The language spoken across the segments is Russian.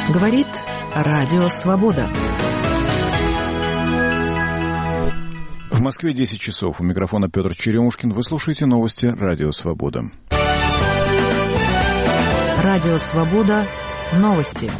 Говорит Радио Свобода. В Москве 10 часов. У микрофона Петр Черемушкин. Вы слушаете новости Радио Свобода. Радио Свобода. Новости.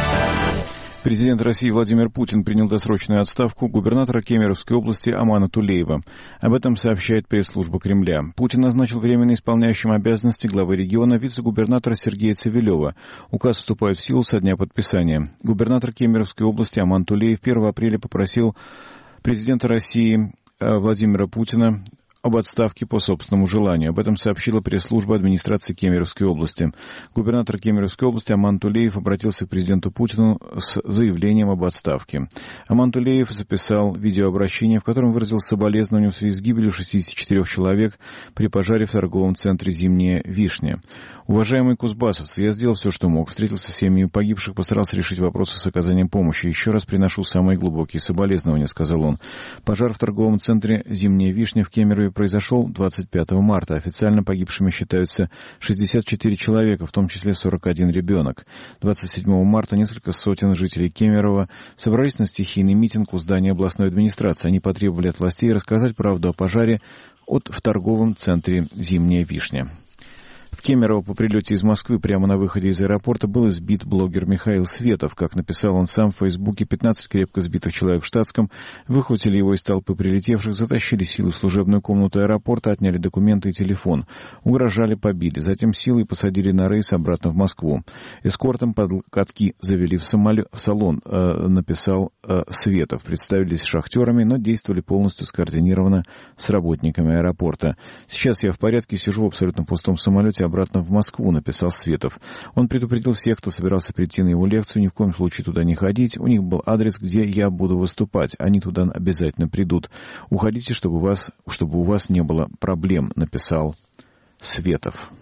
Президент России Владимир Путин принял досрочную отставку губернатора Кемеровской области Амана Тулеева. Об этом сообщает пресс-служба Кремля. Путин назначил временно исполняющим обязанности главы региона вице-губернатора Сергея Цивилева. Указ вступает в силу со дня подписания. Губернатор Кемеровской области Аман Тулеев 1 апреля попросил президента России Владимира Путина об отставке по собственному желанию. Об этом сообщила пресс-служба администрации Кемеровской области. Губернатор Кемеровской области Аман Тулеев обратился к президенту Путину с заявлением об отставке. Аман Тулеев записал видеообращение, в котором выразил соболезнования в связи с гибелью 64 человек при пожаре в торговом центре «Зимняя вишня». «Уважаемые кузбассовцы, я сделал все, что мог. Встретился с семьями погибших, постарался решить вопросы с оказанием помощи. Еще раз приношу самые глубокие соболезнования», — сказал он. Пожар в торговом центре «Зимняя вишня» в Кемерове произошел 25 марта. Официально погибшими считаются 64 человека, в том числе 41 ребенок. 27 марта несколько сотен жителей Кемерово собрались на стихийный митинг у здания областной администрации. Они потребовали от властей рассказать правду о пожаре в торговом центре «Зимняя вишня». В Кемерово по прилете из Москвы прямо на выходе из аэропорта был избит блогер Михаил Светов. Как написал он сам в Фейсбуке, 15 крепко сбитых человек в штатском выхватили его из толпы прилетевших, затащили силой в служебную комнату аэропорта, отняли документы и телефон. Угрожали, побили. Затем силой посадили на рейс обратно в Москву. Эскортом под катки завели в салон, написал Светов. Представились шахтерами, но действовали полностью скоординированно с работниками аэропорта. «Сейчас я в порядке, сижу в абсолютно пустом самолете обратно в Москву», — написал Светов. Он предупредил всех, кто собирался прийти на его лекцию, ни в коем случае туда не ходить. У них был адрес, где я буду выступать. Они туда обязательно придут. Уходите, чтобы у вас не было проблем, написал Светов.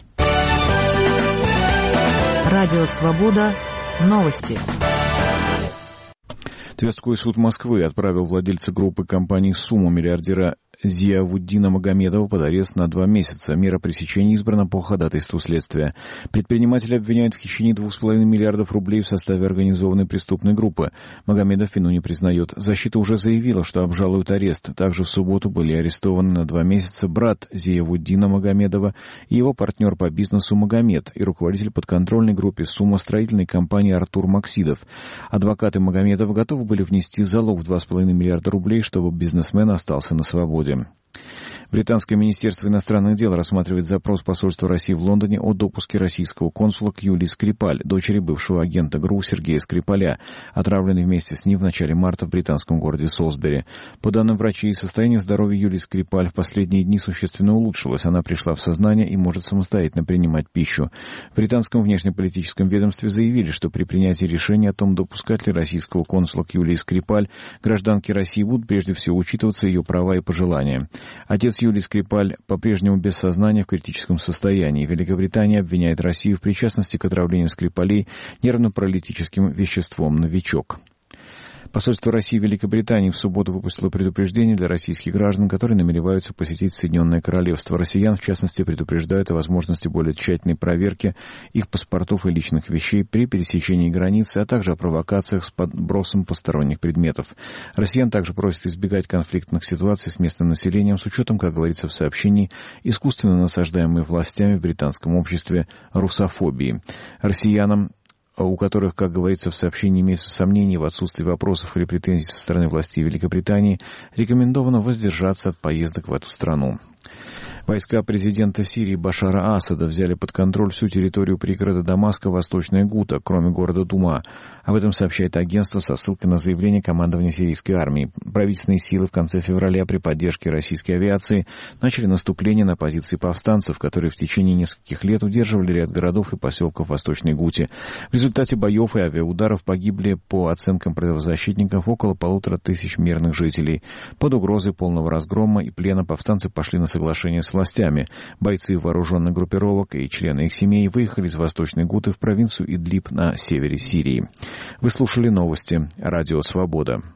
Радио Свобода. Новости. Тверской суд Москвы отправил владельца группы компаний «Сумма» миллиардера Зиявуддина Магомедова под арест на 2 месяца. Мера пресечения избрана по ходатайству следствия. Предпринимателя обвиняют в хищении 2,5 миллиардов рублей в составе организованной преступной группы. Магомедов вину не признает. Защита уже заявила, что обжалует арест. Также в субботу были арестованы на 2 месяца брат Зиявуддина Магомедова и его партнер по бизнесу Магомед и руководитель подконтрольной группе «Сумма» строительной компании Артур Максидов. Адвокаты Магомедова готовы были внести залог в 2,5 миллиарда рублей, чтобы бизнесмен остался на свободе. Британское министерство иностранных дел рассматривает запрос посольства России в Лондоне о допуске российского консула к Юлии Скрипаль, дочери бывшего агента ГРУ Сергея Скрипаля, отравленной вместе с ним в начале марта в британском городе Солсбери. По данным врачей, состояние здоровья Юлии Скрипаль в последние дни существенно улучшилось. Она пришла в сознание и может самостоятельно принимать пищу. В британском внешнеполитическом ведомстве заявили, что при принятии решения о том, допускать ли российского консула к Юлии Скрипаль, гражданки России будут прежде всего учитываться ее права и пожелания. Отец Юлии Скрипаль по-прежнему без сознания, в критическом состоянии. Великобритания обвиняет Россию в причастности к отравлению Скрипалей нервно-паралитическим веществом «Новичок». Посольство России в Великобритании в субботу выпустило предупреждение для российских граждан, которые намереваются посетить Соединенное Королевство. Россиян, в частности, предупреждают о возможности более тщательной проверки их паспортов и личных вещей при пересечении границы, а также о провокациях с подбросом посторонних предметов. Россиян также просят избегать конфликтных ситуаций с местным населением с учетом, как говорится в сообщении, искусственно насаждаемой властями в британском обществе русофобии. Россиянам, у которых, как говорится в сообщении, имеются сомнения в отсутствии вопросов или претензий со стороны властей Великобритании, рекомендовано воздержаться от поездок в эту страну. Войска президента Сирии Башара Асада взяли под контроль всю территорию пригорода Дамаска Восточная Гута, кроме города Дума. Об этом сообщает агентство со ссылкой на заявление командования сирийской армии. Правительственные силы в конце февраля при поддержке российской авиации начали наступление на позиции повстанцев, которые в течение нескольких лет удерживали ряд городов и поселков в Восточной Гуте. В результате боев и авиаударов погибли, по оценкам правозащитников, около 1500 мирных жителей. Под угрозой полного разгрома и плена повстанцы пошли на соглашение с властями. Бойцы вооруженных группировок и члены их семей выехали из Восточной Гуты в провинцию Идлиб на севере Сирии. Вы слушали новости Радио Свобода.